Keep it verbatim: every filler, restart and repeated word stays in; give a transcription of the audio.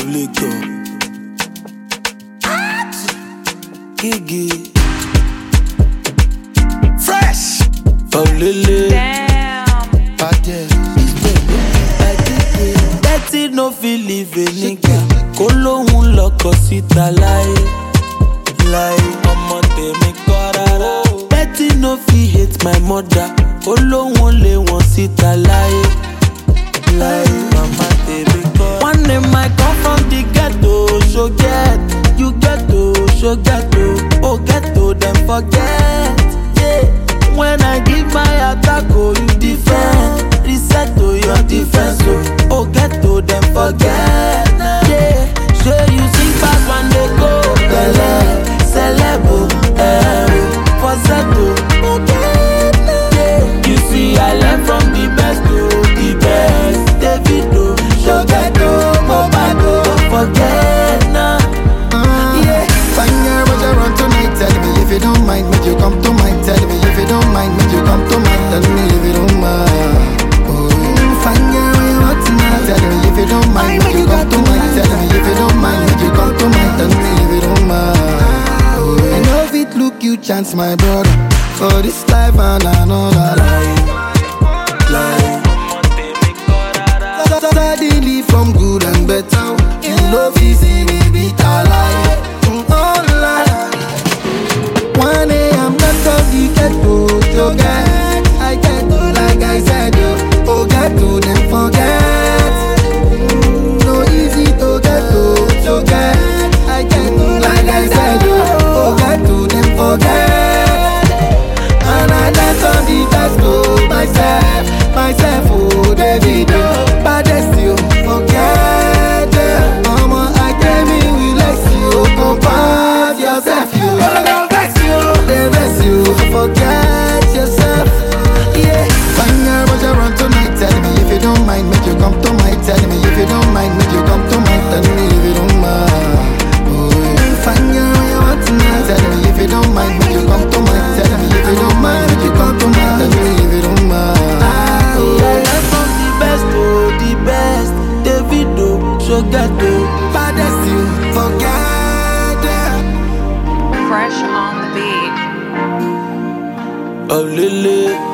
Liquor. Gigi. Fresh. Oh, Lily. Damn. Betty no feel live a nigga. Kólohun lọkọ síta láyé. Láyé. Ọmọ tèmi kọ́ rárá. Betty no fit hate my mother. Kólohun lé wọn síta láyé. Láyé. Mama tèmi kọ́. One day I come from the ghetto. So get, you ghetto, so ghetto. Oh ghetto, then forget. Yeah. When I give my attack, oh you defend. Reset to your defense, oh. Oh ghetto, then forget. Yeah. So you sing fast when they go. Bele, celebo, eh. For Zeto, yeah. You see I learn from the best, oh, the best. Davido, so ghetto, Mobado, don't forget now. Yeah, fine girl, but you run tonight. Tell me if you don't mind, make you come to mind. Tell me if you don't mind, make you come to mind. Tell me if you don't mind. Oh, fine girl, when you run tonight. Tell me if you don't mind, make you come to mind. Tell me if you don't mind, make you come to mind. Tell me if you don't mind. Oh, I know if it look you chance, my brother. For this life and another life. Life. Suddenly from good and better. You know if you see me beat a lie. Oh, lie. One day I'm not gonna get to to get. I get to like I said, oh, oh get to then forget. Mm, no easy to get to to get. I get to like I said, oh, oh get to then forget. And I dance on the best to myself, myself, oh Davido, baddest you forget. Mama, I came in with less you, compare yourself, you. They bless you, forget yourself. Yeah, fine girl, but you run tonight. Tell me if you don't mind, make you come to my. Tell me if you don't mind, make you come to my. Tell me if you don't mind. Oh, fine girl, when you want tonight. Tell me if you don't mind, make you come to my. Tell me if you don't mind, make you come to my. Tell me if you don't mind. Oh, I learn from the best, oh, the best. Davido, so ghetto, Baddest you, forget it. Fresh on the beat. oh Lily.